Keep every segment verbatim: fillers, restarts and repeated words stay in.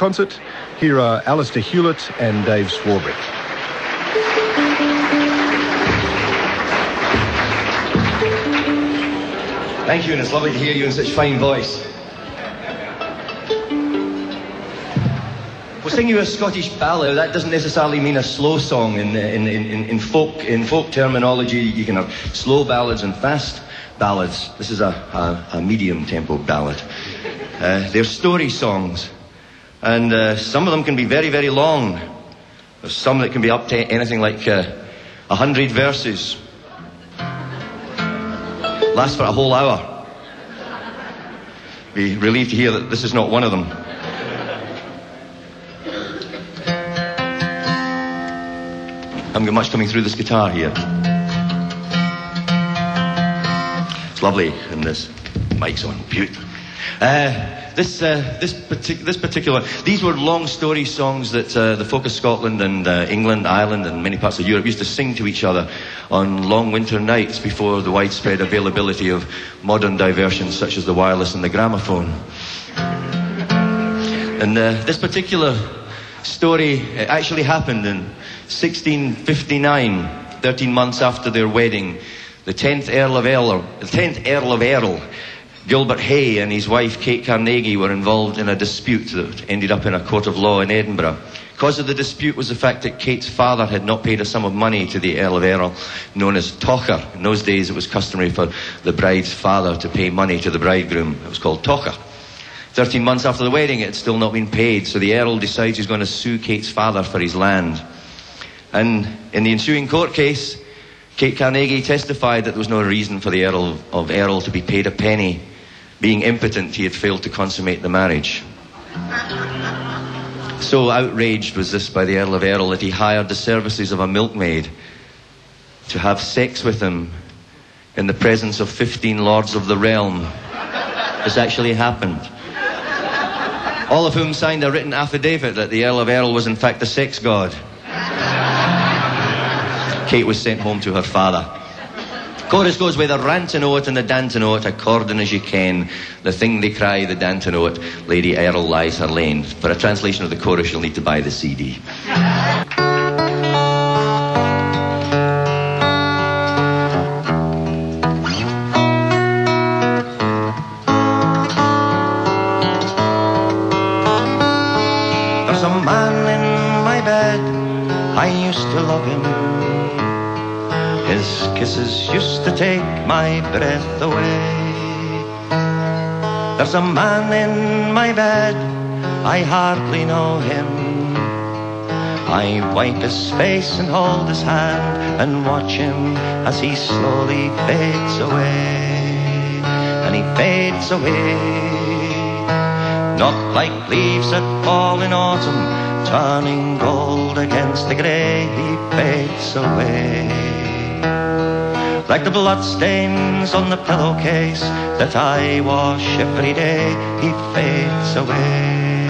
concert. Here are Alistair Hewlett and Dave Swarbrick. Thank you, and it's lovely to hear you in such fine voice. We'll sing you a Scottish ballad. That doesn't necessarily mean a slow song. In, in, in, in, folk, in folk terminology, you can have slow ballads and fast ballads. This is a, a, a medium tempo ballad. Uh, they're story songs. And uh, some of them can be very, very long. There's some that can be up to anything like uh, a hundred verses. Last for a whole hour. Be relieved to hear that this is not one of them. I haven't got much coming through this guitar here. It's lovely, and this mic's on. Beautiful. Uh, this, uh, this, partic- this particular... These were long story songs that uh, the folk of Scotland and uh, England, Ireland, and many parts of Europe used to sing to each other on long winter nights before the widespread availability of modern diversions such as the wireless and the gramophone. And uh, this particular story actually happened in sixteen fifty-nine, thirteen months after their wedding. The tenth Earl of Errol, the tenth Earl of Errol, Gilbert Hay, and his wife Kate Carnegie were involved in a dispute that ended up in a court of law in Edinburgh. The cause of the dispute was the fact that Kate's father had not paid a sum of money to the Earl of Errol, known as tocher. In those days it was customary for the bride's father to pay money to the bridegroom. It was called tocher. Thirteen months after the wedding it had still not been paid, so the Earl decides he's going to sue Kate's father for his land. And in the ensuing court case, Kate Carnegie testified that there was no reason for the Earl of Errol to be paid a penny. Being impotent, he had failed to consummate the marriage. So outraged was this by the Earl of Errol that he hired the services of a milkmaid to have sex with him in the presence of fifteen lords of the realm. This actually happened. All of whom signed a written affidavit that the Earl of Errol was in fact a sex god. Kate was sent home to her father. Chorus goes with a rantin' o' it and a dantin' o' it, according as you can. The thing they cry, the dantin' o' it, Lady Errol lies her lane. For a translation of the chorus, you'll need to buy the C D. There's a man in my bed, I used to love him. His kisses used to take my breath away. There's a man in my bed, I hardly know him. I wipe his face and hold his hand and watch him as he slowly fades away. And he fades away, not like leaves that fall in autumn, turning gold against the grey. He fades away like the bloodstains on the pillowcase that I wash every day. He fades away.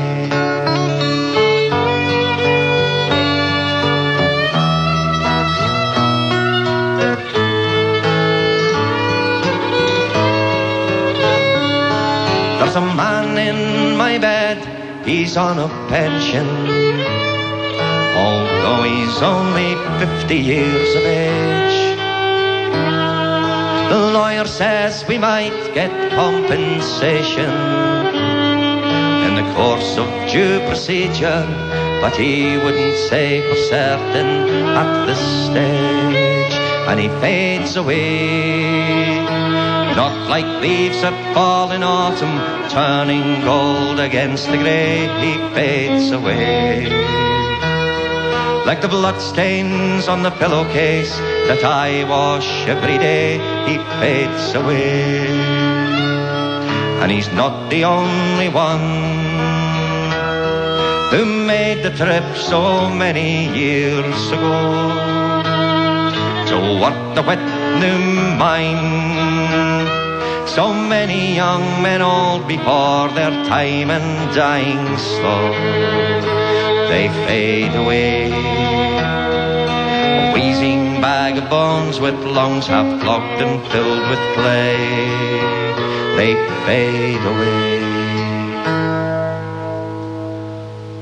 There's a man in my bed, he's on a pension, although he's only fifty years of age. The lawyer says we might get compensation in the course of due procedure, but he wouldn't say for certain at this stage. And he fades away, not like leaves that fall in autumn, turning gold against the grey. He fades away like the bloodstains on the pillowcase that I wash every day. He fades away, and he's not the only one who made the trip so many years ago to what the wet new mine. So many young men old before their time and dying slow, they fade away. A wheezing bag of bones with lungs half clogged and filled with clay, they fade away.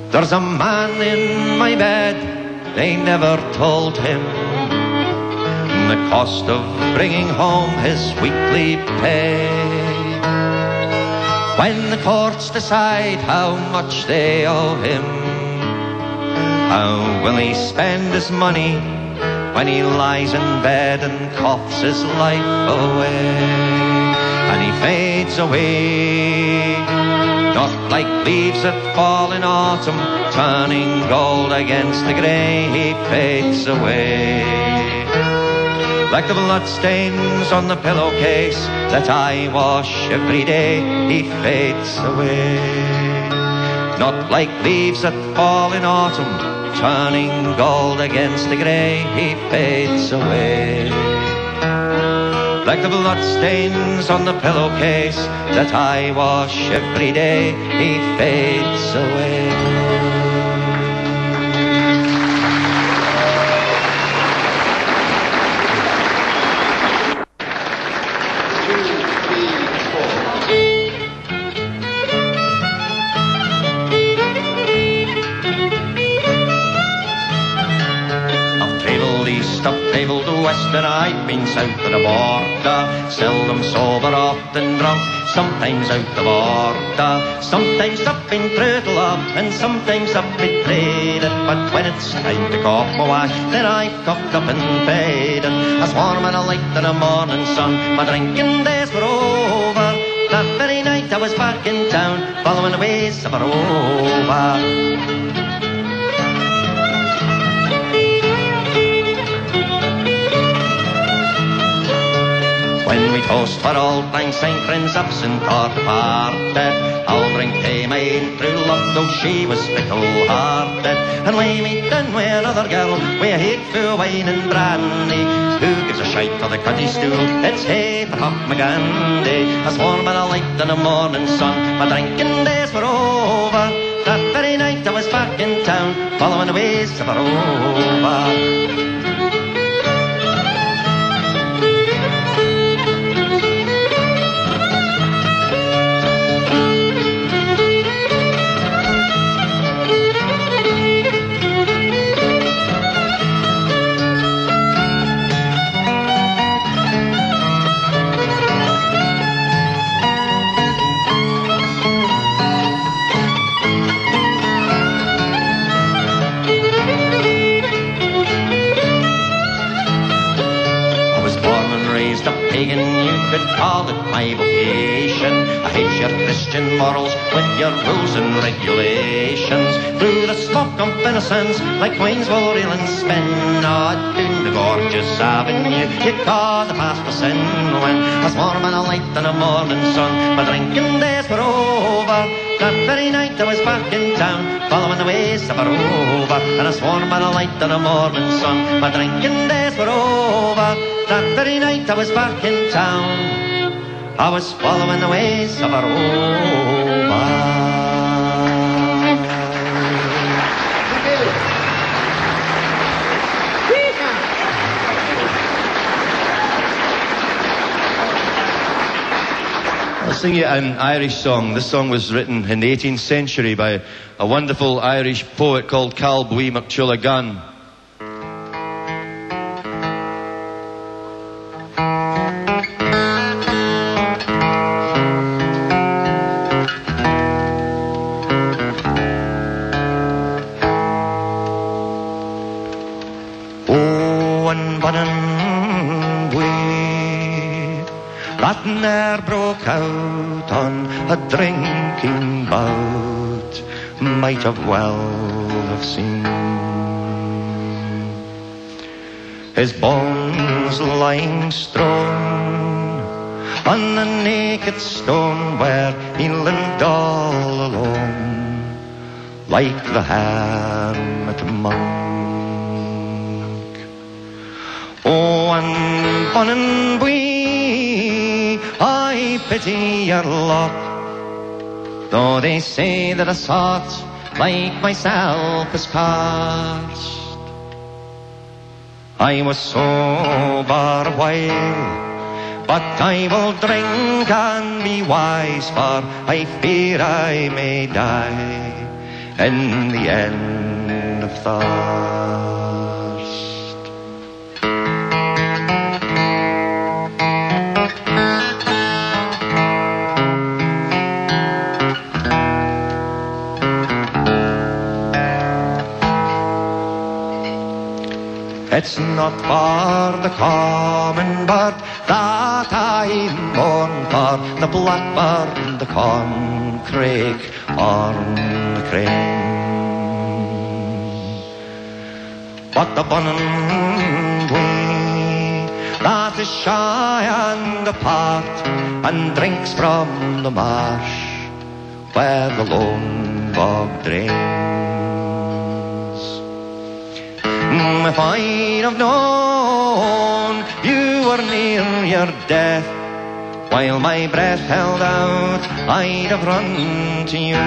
There's a man in my bed, they never told him the cost of bringing home his weekly pay. When the courts decide how much they owe him, how will he spend his money when he lies in bed and coughs his life away? And he fades away, not like leaves that fall in autumn, turning gold against the grey. He fades away like the blood stains on the pillowcase that I wash every day. He fades away, not like leaves that fall in autumn, turning gold against the grey. He fades away like the blood stains on the pillowcase that I wash every day. He fades away. Travelled west and I've been south of the border, seldom sober, often drunk, sometimes out the border, sometimes up in Trudlop and sometimes up in Braden. But when it's time to cough my wash, then I've coughed up and paid. And as warm and a light in the morning sun, my drinking days were over. That very night I was back in town, following the ways of a rover. When we toast for old lang syne friends absent or departed, I'll drink to my ain true love, though she was fickle-hearted. And we meet in with another girl, with a hateful wine and brandy. Who gives a shite for the cuddy stool? It's hey for Hop McGandy. As warm and a light in the morning sun, my drinking days were over. That very night I was back in town, following the ways of a rover. And you could call it my vocation. I hate your Christian morals with your rules and regulations. Through the smoke of innocence, like Waynesville reel and spin, oh, down the gorgeous avenue, you cause a pass for sin. When as warm and a light in the morning sun, my drinking days were over. That very night I was back in town, following the ways of a rover. And as warm and a light in the morning sun, my drinking days were over. That very night I was back in town, I was following the ways of a rover. I'll sing you an Irish song. This song was written in the eighteenth century by a wonderful Irish poet called Cal Bui MacCullagan. That ne'er broke out on a drinking bout, might have well have seen his bones lying strewn on the naked stone where he lived all alone, like the hermit monk. Oh, and Bunanbuy, I pity your lot, though they say that a sot like myself is past. I was sober a while, but I will drink and be wise, for I fear I may die in the end of thirst. It's not for the common bird that I mourn for, the blackbird, the corncrake, or the crane, but the bonenbwee that is shy and apart and drinks from the marsh where the lone bog drains. If I'd have known you were near your death, while my breath held out, I'd have run to you,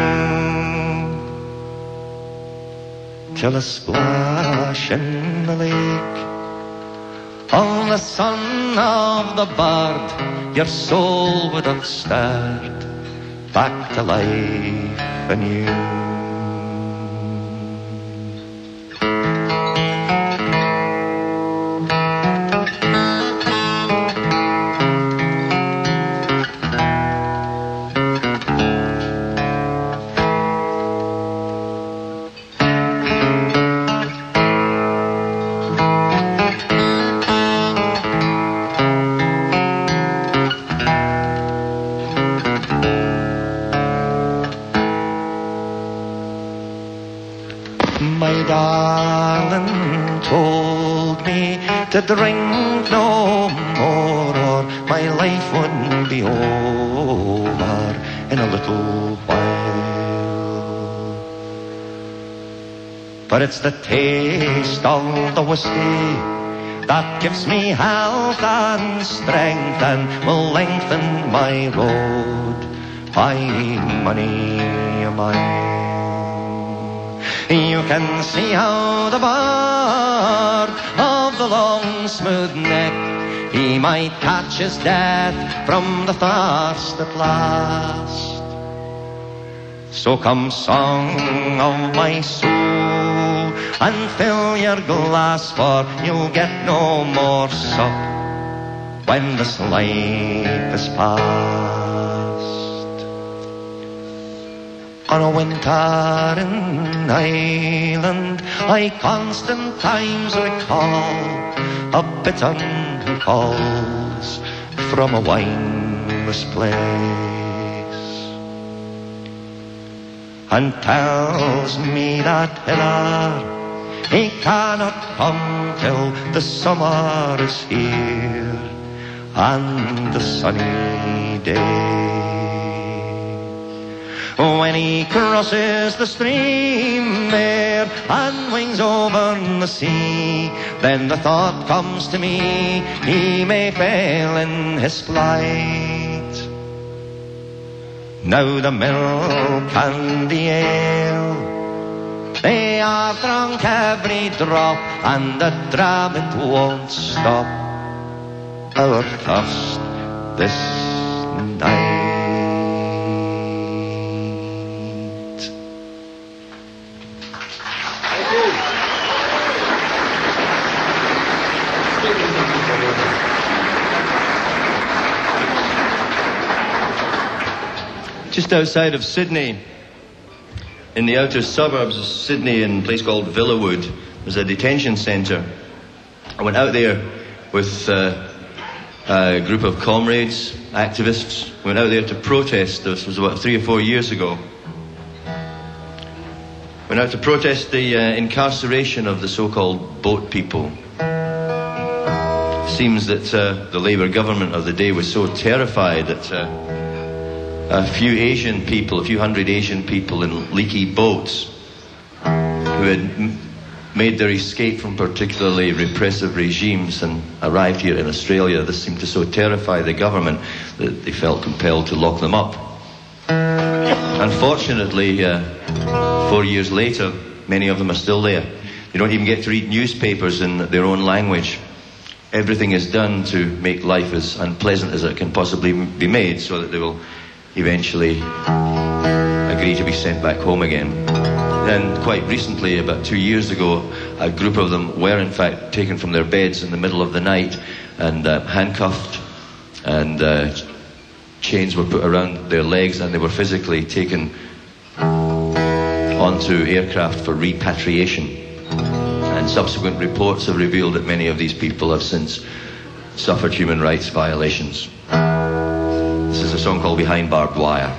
till a splash in the lake of the son of the bird, your soul would have stirred back to life anew. To drink no more, or my life wouldn't be over in a little while. But it's the taste of the whiskey that gives me health and strength and will lengthen my road by many a mile. You can see how the bird of the long smooth neck, he might catch his death from the thirst at last. So come, song of my soul, and fill your glass, for you'll get no more sup when this life is past. On a winter-in Ireland, I constant times recall a bittern who calls from a wineless place, and tells me that hither he cannot come till the summer is here and the sunny day. When he crosses the stream there and wings over the sea, then the thought comes to me he may fail in his flight. Now the milk and the ale, they are drunk every drop, and the dram it won't stop our thirst this night. Just outside of Sydney, in the outer suburbs of Sydney, in a place called Villawood, there's a detention centre. I went out there with uh, a group of comrades, activists. We went out there to protest. This was about three or four years ago. Went out to protest the uh, incarceration of the so-called boat people. Seems that uh, the Labour government of the day was so terrified that uh, a few Asian people, a few hundred Asian people in leaky boats who had m- made their escape from particularly repressive regimes and arrived here in Australia. This seemed to so terrify the government that they felt compelled to lock them up. Unfortunately, uh, four years later, many of them are still there. They don't even get to read newspapers in their own language. Everything is done to make life as unpleasant as it can possibly be made so that they will eventually agree to be sent back home again. then quite recently, about two years ago, a group of them were in fact taken from their beds in the middle of the night and uh, handcuffed, and uh, chains were put around their legs, and they were physically taken onto aircraft for repatriation. And subsequent reports have revealed that many of these people have since suffered human rights violations. This is a song called Behind Barbed Wire.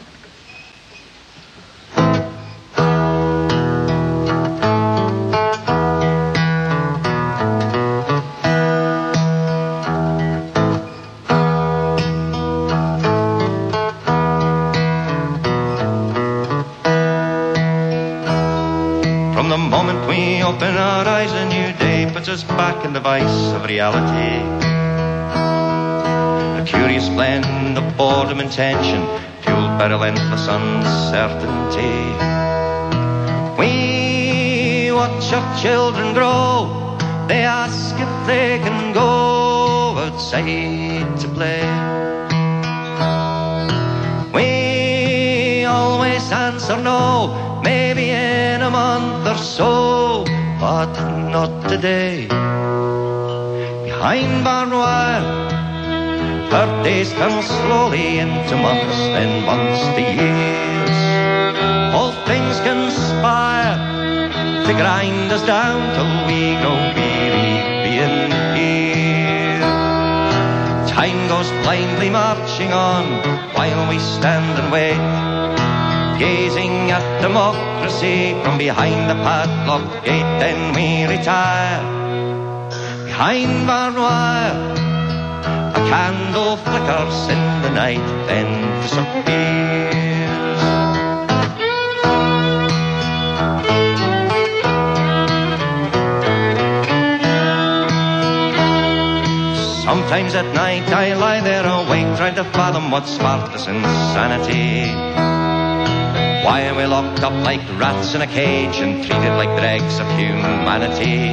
From the moment we open our eyes, a new day puts us back in the vice of reality. A curious blend of boredom and tension, fueled by relentless uncertainty. We watch our children grow, they ask if they can go outside to play. We always answer no, maybe in a month or so, but not today. Behind barbed wire, our days turn slowly into months, then months to years. All things conspire to grind us down till we grow weary being here. Time goes blindly marching on while we stand and wait, gazing at democracy from behind the padlocked gate. Then we retire behind barbed wire. A candle flickers in the night, then disappears. Sometimes at night I lie there awake, trying to fathom what sparked this insanity. Why are we locked up like rats in a cage and treated like dregs of humanity?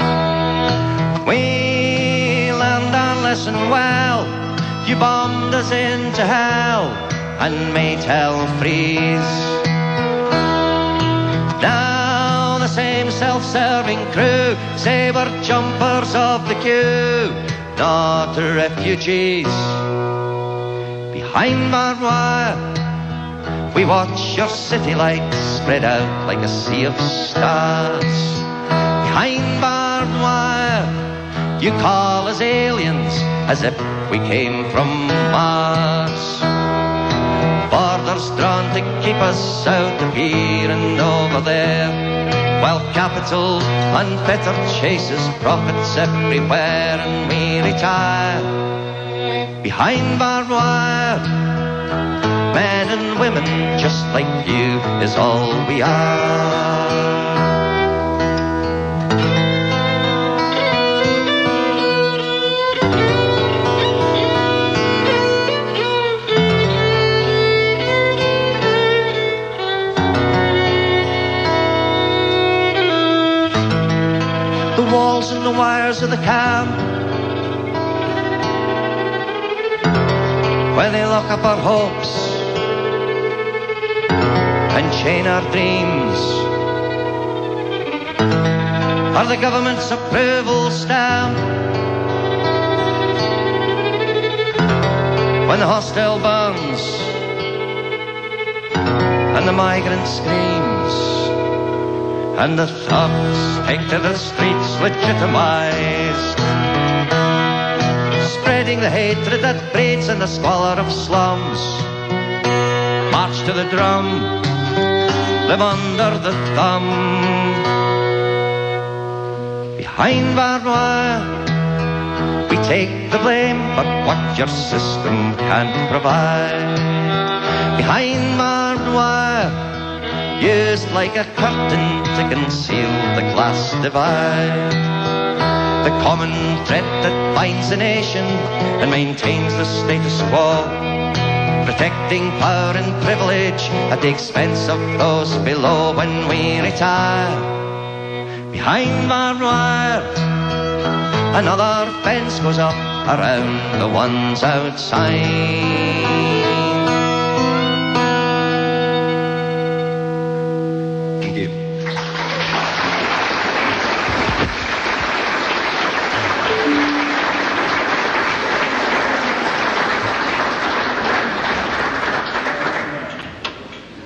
We learned our lesson well. You bombed us into hell and made hell freeze. Now the same self-serving crew say we're jumpers of the queue, not refugees. Behind barbed wire, we watch your city lights spread out like a sea of stars. Behind barbed wire, you call us aliens as if we came from Mars. Borders drawn to keep us out of here and over there, while capital unfettered chases profits everywhere, and we retire behind barbed wire. Men and women just like you is all we are. The walls and the wires of the camp, where they lock up our hopes and chain our dreams, are the government's approval stamp. When the hostel burns and the migrant screams and the thugs take to the streets legitimized, spreading the hatred that breeds in the squalor of slums, march to the drum, live under the thumb. Behind barbed wire, we take the blame, but what your system can't provide. Behind barbed wire, used like a curtain to conceal the class divide. The common thread that binds a nation and maintains the status quo, protecting power and privilege at the expense of those below. When we retire behind barbed wire, another fence goes up around the ones outside. Thank you.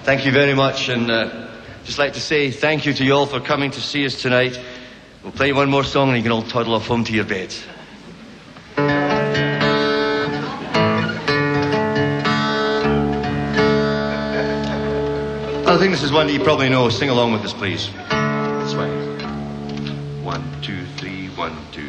Thank you very much, and uh, just like to say thank you to you all for coming to see us tonight. We'll play one more song and you can all toddle off home to your beds. I think this is one that you probably know. Sing along with us, please. This way. One, two, three, one, two.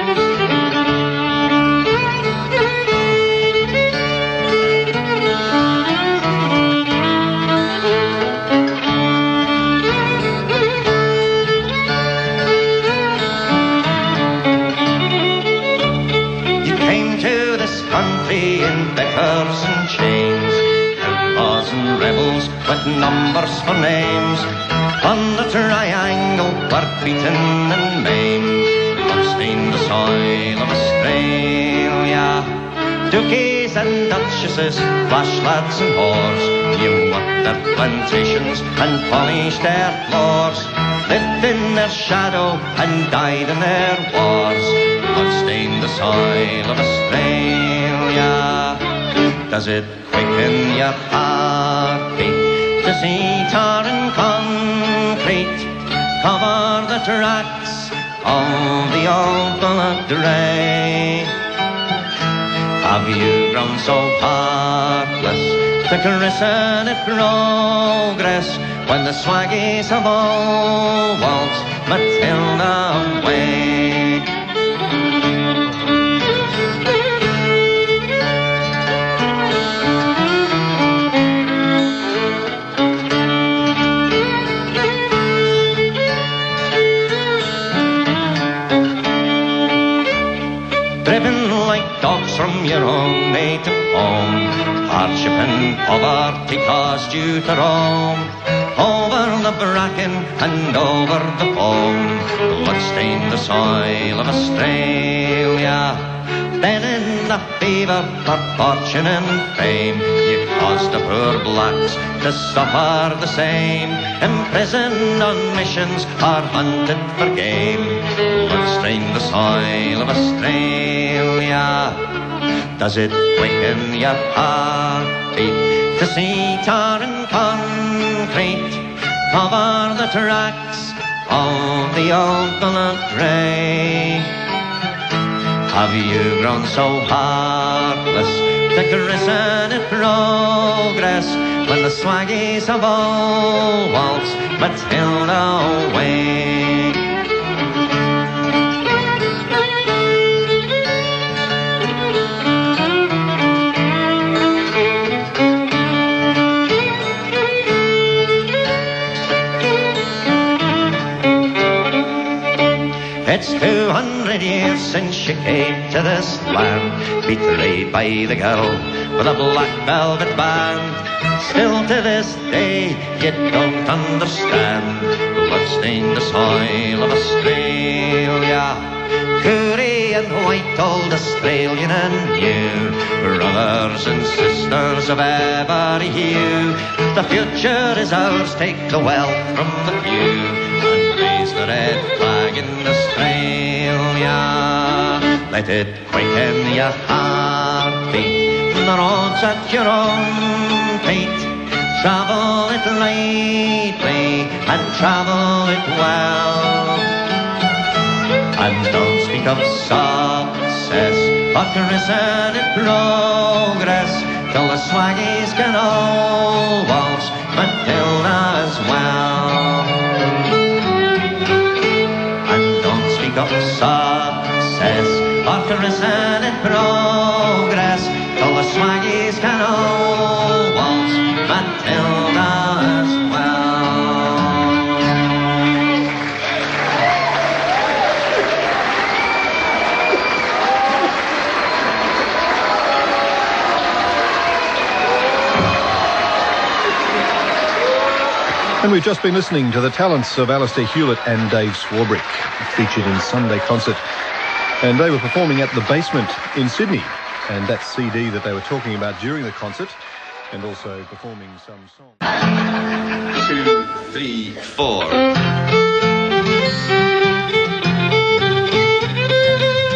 You came to this country in beckers and chains, outlaws and rebels with numbers for names. On the triangle were beaten and maimed, blood-stained the soil of Australia. Dookies and duchesses, flash lads and whores, you worked their plantations and polished their floors, lived in their shadow and died in their wars. Blood-stained the soil of Australia. Does it quicken your heartbeat to see tar and concrete cover the tracks of the old bullock dray? Have you grown so heartless to christen it progress when the swaggies have all waltzed Matilda away? Driven like dogs from your own native home, hardship and poverty caused you to roam over the bracken and over the foam, blood-stained the soil of Australia. Then in the fever for fortune and fame, you caused the poor blacks to suffer the same, imprisoned on missions or hunted for game, blood-stained the soil of Australia. Does it quicken your heartbeat to see tar and concrete cover the tracks of the old bullock dray? Have you grown so heartless to christen it progress when the swaggies have all waltzed Matilda away? It's two hundred years since she came to this land, betrayed by the girl with a black velvet band. Still to this day you don't understand, blood-stained the soil of Australia. Koori and white, old Australian and new, brothers and sisters of every hue. The future is ours, take the wealth from the few, raise the red flag in Australia. Let it quicken your heartbeat, the road's at your own feet. Travel it lightly and travel it well, and don't speak of success or christen it progress till the swaggies can all waltz Matilda as well. Of success or christen it progress till the swaggies can all waltz Matilda as well. And we've just been listening to the talents of Alistair Hewlett and Dave Swarbrick, featured in Sunday Concert. And they were performing at the Basement in Sydney. And that C D that they were talking about during the concert, and also performing some songs. Two, three, four.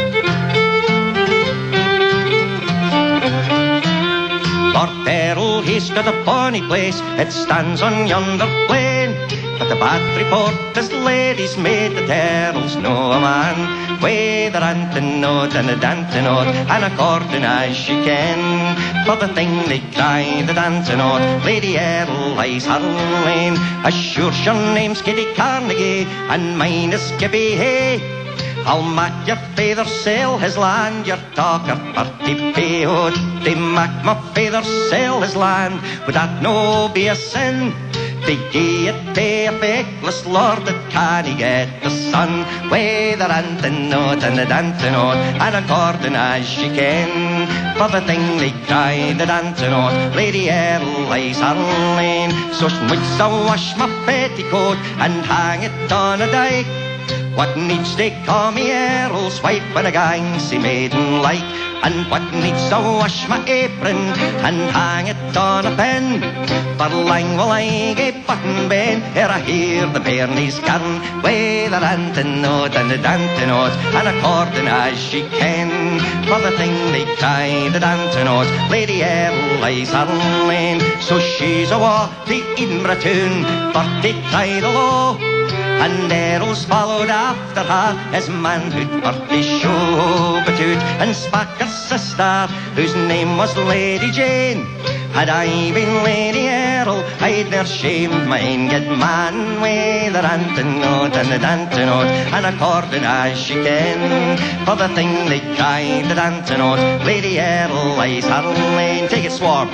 Lord Errol, he he's got a bonny place, it stands on yonder plain. But the bad report is lady's maid that Earls know a man with a ranting note and a dancing note and according as she can. For the thing they cry, the dancing note, Lady Earl lies her lane. As sure your name's Kitty Carnegie and mine is Skippy Hay. I'll mak your father sell his land, your talker party pay. Oh, they mak my father sell his land, would that no be a sin? They gie it to a feckless lord that can't get the sun. With a ranting note and a dancing note and according as she can. For the thing they cry, the dancing note, Lady Earl lies her lane. So schmutz I'll wash my petticoat and hang it on a dike. What needs they call me Earl's wife when a gangsy maiden like? And what needs to wash my apron and hang it on a pen? For lang will I get button ben ere I hear the bairnies gun with a ranting note and a dancing note and according as she can. For the thing they cry, the dancing note, Lady Earl lies her lane. So she's awa the Edinburgh tune for to cry the law. And Earls followed after her as manhood for the show batute and spak her sister, whose name was Lady Jane. Had I been Lady Earl, I'd ne'er shamed mine good man with a ranting note and a dancing note and according as she can. For the thing they cry, the dancing note, Lady Earl lies her lane. Take it, Swarm.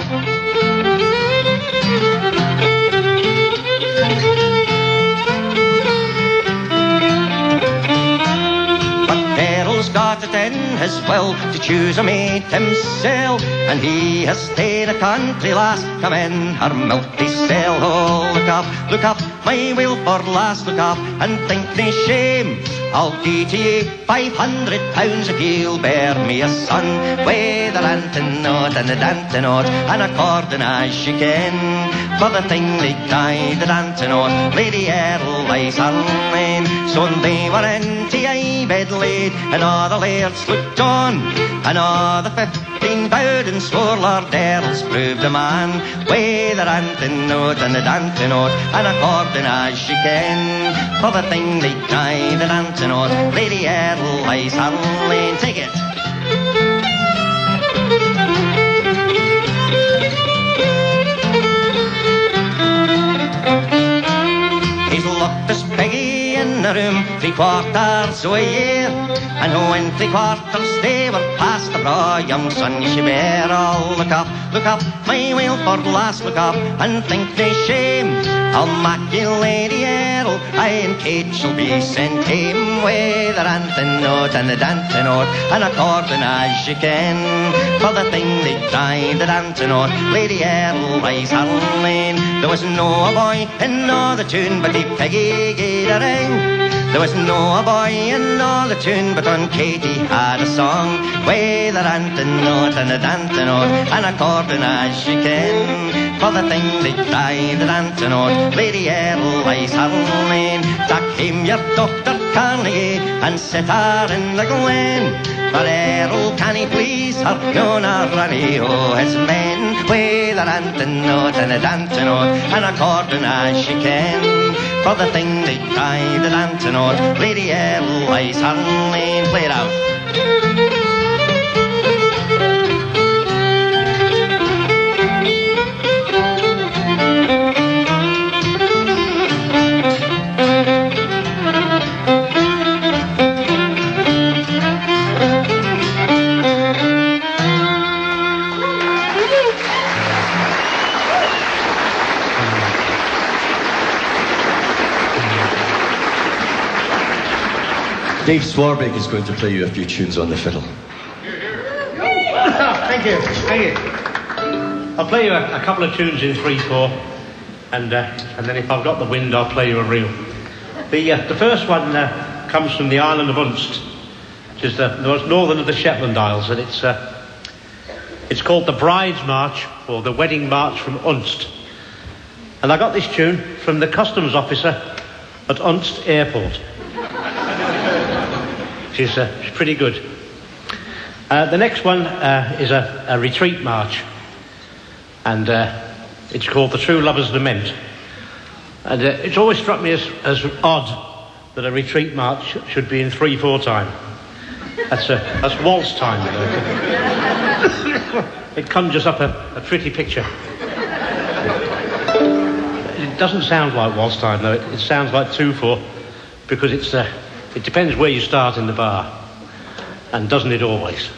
Got it in his will to choose a mate himself, and he has stayed a country lass, come in her milky cell. Oh, look up, look up, my Wilford lass, look up, and think me shame. I'll give to ye five hundred pounds if you'll bear me a son, with a ranting note and a dancing note, and according as she can. For the thing they cry, the dancing note, Lady Earl lies her lane. So they were in to a bed laid, and all the lairds looked on, and all the fifteen bowed and swore Lord Earl's proved a man, with a ranting note and a dancing note, and according as she can. For the thing they cry, the dancing note, Lady Earl lies her lane. Take it. He's locked his Peggy in a room three quarters of a year, and when three quarters they were past, the braw young son she bear. Oh, look up, look up, my Wilford lass, look up, and think no shame. I'll mak you Lady Earl, I and Kate shall be sent home, with a ranting note and a dancing note, and according as she can. For the thing they cry, the dancing note, Lady Earl lies her lane. There was no a boy in all the tune, but the Peggy gave a ring. There was no a boy in all the tune, but on Katie had a song, with a ranting note and a dancing note, and according as she can. For the thing they cry, the dancing note, Lady Earl lies her lane. Take him your Doctor Carnegie and set her in the glen. For Earl can he please her, no nor any o' his men, with a ranting note and a dancing note, and according as she can. For the thing they cry, the dancing note, Lady Earl lies her lane. Play it out. Dave Swarbrick is going to play you a few tunes on the fiddle. Thank you, thank you. I'll play you a, a couple of tunes in three four, and uh, and then if I've got the wind, I'll play you a reel. The uh, the first one uh, comes from the island of Unst, which is the, the most northern of the Shetland Isles, and it's uh, it's called the Bride's March, or the Wedding March from Unst. And I got this tune from the customs officer at Unst Airport. Which is uh, pretty good. Uh, the next one uh, is a, a retreat march, and uh, It's called The True Lover's Lament. And uh, it's always struck me as, as odd that a retreat march should be in three four time. That's, a, that's waltz time. You know. It conjures up a, a pretty picture. It doesn't sound like waltz time, though. It, it sounds like two four, because it's uh, it depends where you start in the bar. And doesn't it always?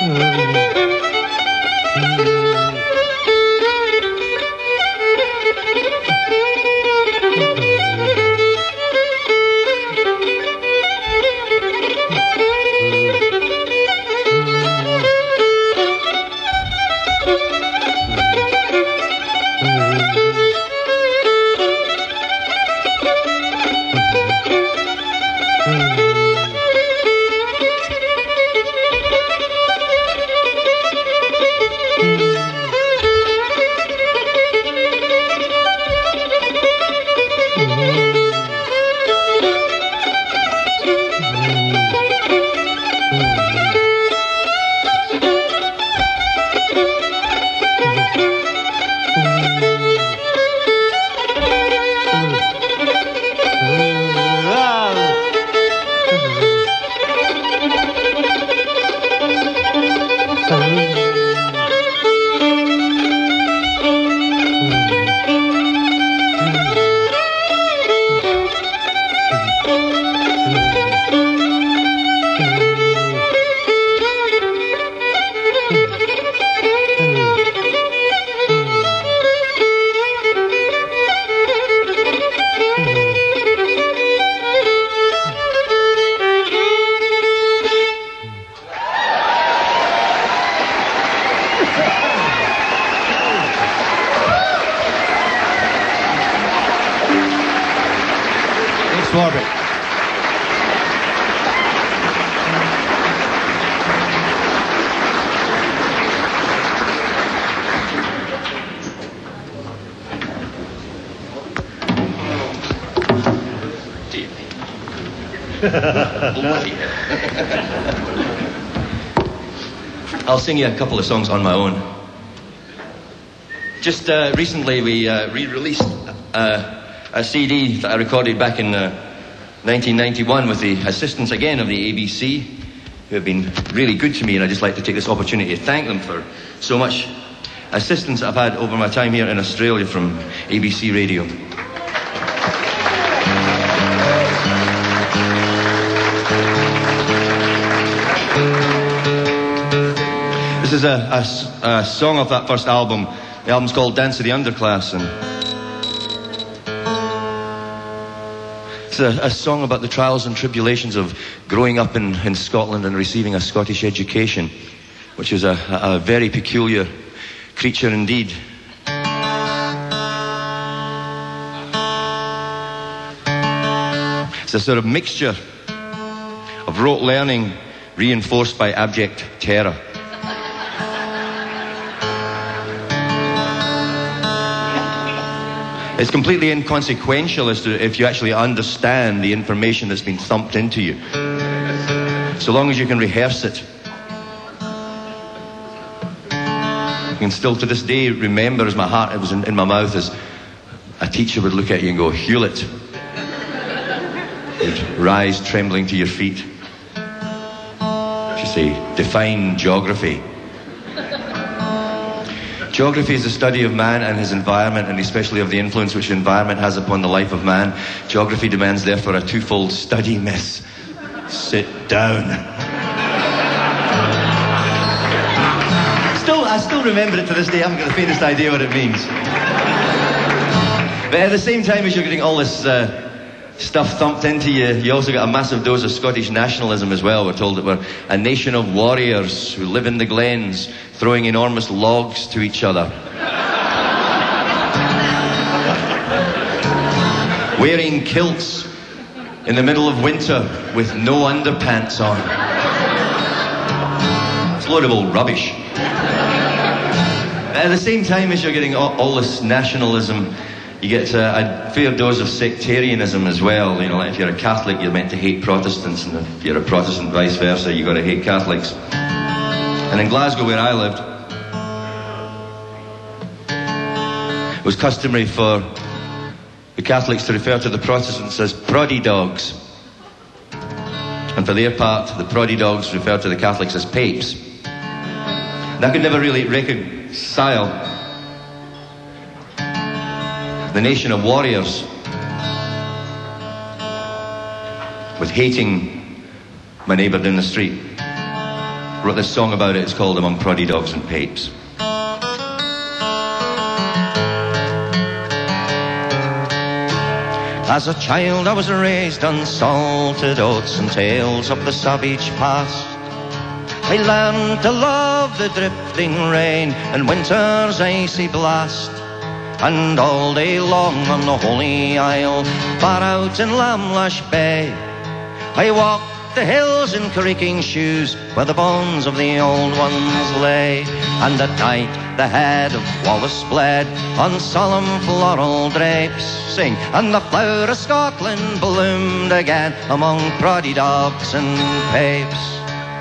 Swarbrick. I'll sing you a couple of songs on my own. Just uh, recently we uh, re-released uh, a C D that I recorded back in uh, nineteen ninety-one with the assistance again of the A B C, who have been really good to me, and I'd just like to take this opportunity to thank them for so much assistance I've had over my time here in Australia from A B C Radio. This is a, a, a song of that first album. The album's called Dance of the Underclass, and it's a, a song about the trials and tribulations of growing up in, in Scotland and receiving a Scottish education, which is a, a, a very peculiar creature indeed. It's a sort of mixture of rote learning reinforced by abject terror. It's completely inconsequential as to if you actually understand the information that's been thumped into you, so long as you can rehearse it. I can still to this day remember as my heart it was in, in my mouth as a teacher would look at you and go, "Hewlett." You'd rise trembling to your feet. She'd say, "Define geography." Geography is the study of man and his environment, and especially of the influence which the environment has upon the life of man. Geography demands, therefore, a twofold study, miss. Sit down. Still, I still remember it to this day. I haven't got the faintest idea what it means. But at the same time as you're getting all this uh, stuff thumped into you, you also got a massive dose of Scottish nationalism as well. We're told that we're a nation of warriors who live in the glens, throwing enormous logs to each other. Wearing kilts in the middle of winter with no underpants on. It's a load of old rubbish. At the same time as you're getting all, all this nationalism, you get uh, a fair dose of sectarianism as well. You know, like if you're a Catholic, you're meant to hate Protestants, and if you're a Protestant, vice versa, you've got to hate Catholics. And in Glasgow, where I lived, it was customary for the Catholics to refer to the Protestants as proddy dogs. And for their part, the proddy dogs referred to the Catholics as papes. And I could never really reconcile the nation of warriors with hating my neighbour down the street. wrote this song about it. It's called Among Proddy Dogs and Papes. As a child I was raised on salted oats and tales of the savage past. I learned to love the drifting rain and winter's icy blast. And all day long on the Holy Isle, far out in Lamlash Bay, I walked the hills in creaking shoes where the bones of the old ones lay. And at night the head of Wallace bled on solemn floral drapes, sing, and the flower of Scotland bloomed again among proddy dogs and papes.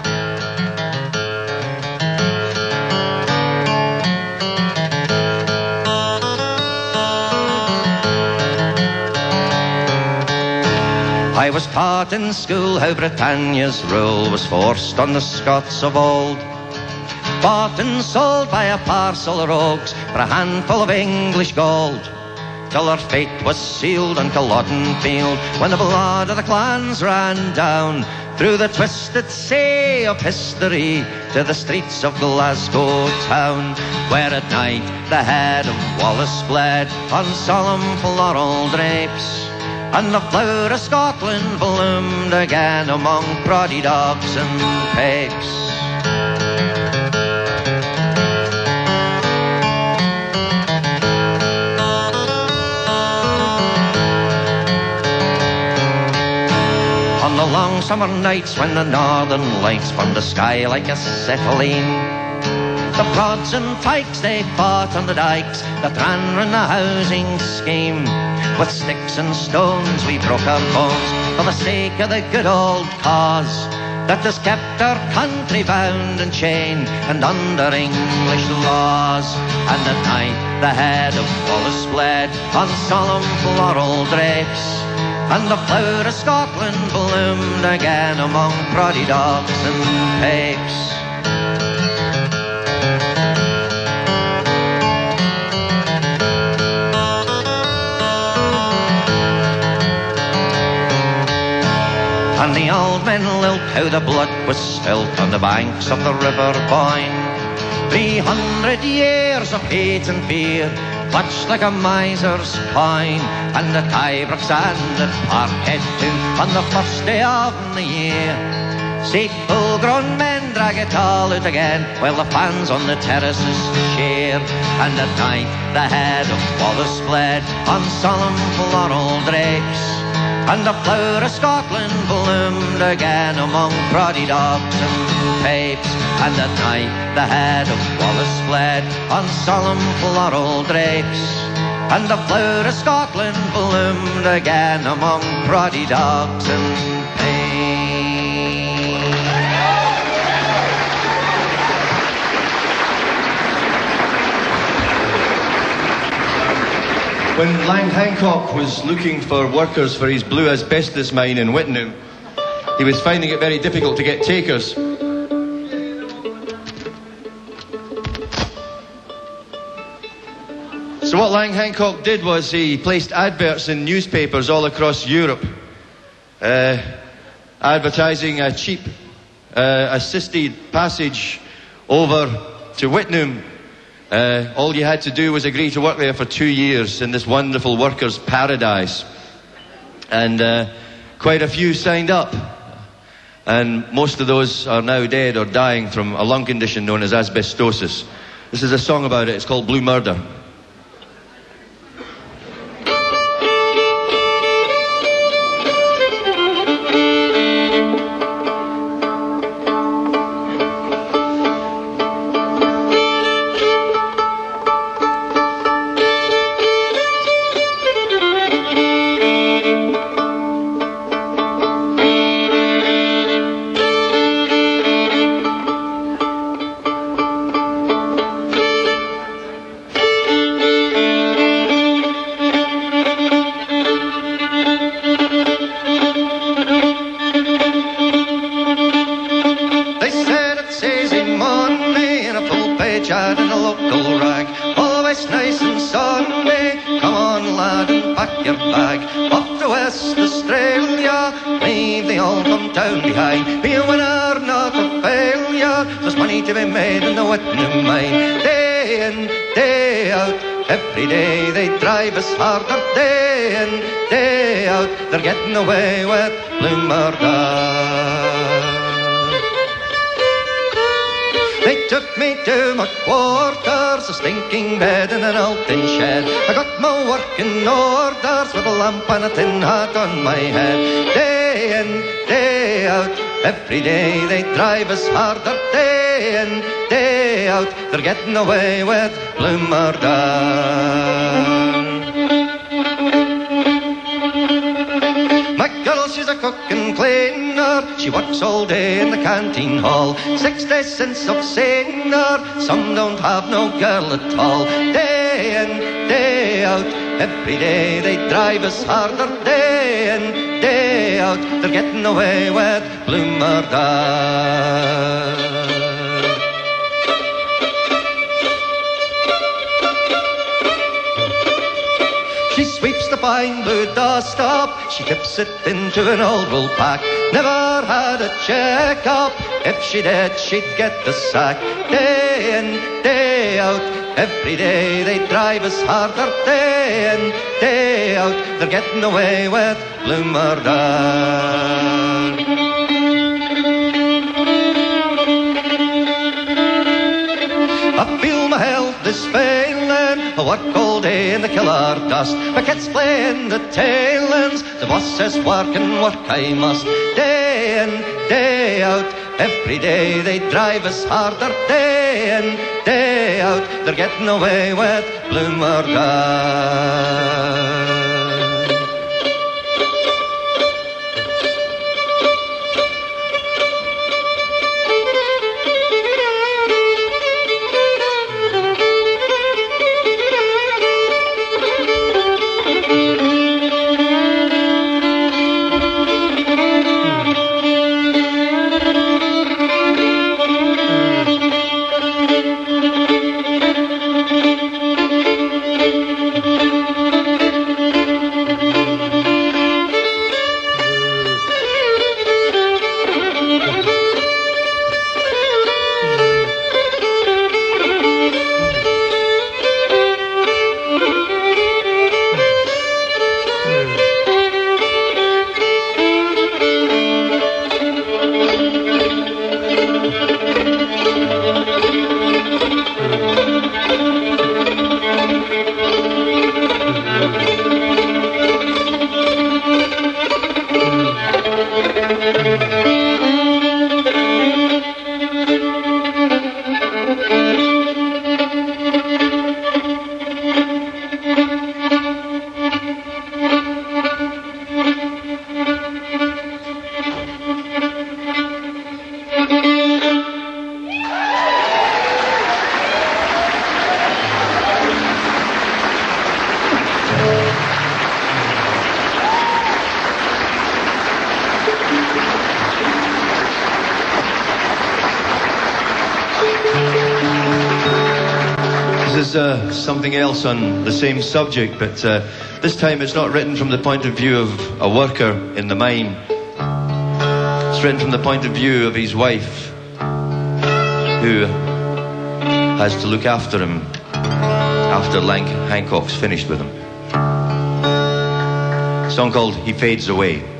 I was taught in school how Britannia's rule was forced on the Scots of old, bought and sold by a parcel of rogues for a handful of English gold, till their fate was sealed on Culloden Field when the blood of the clans ran down through the twisted sea of history to the streets of Glasgow town, where at night the head of Wallace bled on solemn floral drapes, and the flower of Scotland bloomed again among proddy dogs and papes. On the long summer nights when the northern lights formed the sky like acetylene, the prods and pikes they fought on the dikes that ran round the housing scheme. With sticks and stones we broke our bones for the sake of the good old cause that has kept our country bound and chained and under English laws. And at night the head of Wallace bled on solemn floral drapes, and the flower of Scotland bloomed again among proddy dogs and papes. And the old men lilt how the blood was spilt on the banks of the River Boyne. Three hundred years of hate and fear, clutched like a miser's coin. And the Tybrooks and at Parkhead too, on the first day of the year, see full-grown men drag it all out again, while the fans on the terraces cheer. And at night the head of Wallace bled on solemn floral drapes, and the flower of Scotland bloomed again among proddy dogs and papes. And at night the head of Wallace bled on solemn floral drapes, and the flower of Scotland bloomed again among proddy dogs and papes. When Lang Hancock was looking for workers for his blue asbestos mine in Whittingham, he was finding it very difficult to get takers. So what Lang Hancock did was he placed adverts in newspapers all across Europe, uh, advertising a cheap uh, assisted passage over to Whittingham. Uh, all you had to do was agree to work there for two years in this wonderful workers' paradise. And uh, quite a few signed up. And most of those are now dead or dying from a lung condition known as asbestosis. This is a song about it. It's called Blue Murder. Australia, leave the old hometown behind. Be a winner, not a failure. yard. There's money to be made in the Whitney mine. Day in, day out, every day they drive us harder. Day in, day out, they're getting away with Bloomerdown. They took me to my quarters, a stinking bed in an old tin shed. I got my working orders with a lamp and a tin hat on my head. Day in, day out, every day they drive us harder. Day in, day out, they're getting away with Bloomerdown. My girl, she's a cook and cleaner. She works all day in the canteen hall. Six days since I've seen her, some don't have no girl at all. Day in, day out, every day they drive us harder. Day in, day out, they're getting away with Bloomerdown. She sweeps the fine blue doorstop, she tips it into an old wool pack. Never had a check-up, if she did, she'd get the sack. Day in, day out, every day they drive us harder. Day in, day out, they're getting away with Bloomerdown. I feel my health is failing, I work all day in the killer dust. My kids play in the tailings, the boss says work and work I must. Day in, day out, every day they drive us harder. Day in, day out, they're getting away with Bloomerdown. This is uh, something else on the same subject, but uh, this time it's not written from the point of view of a worker in the mine. It's written from the point of view of his wife, who has to look after him after Lank Hancock's finished with him. A song called He Fades Away.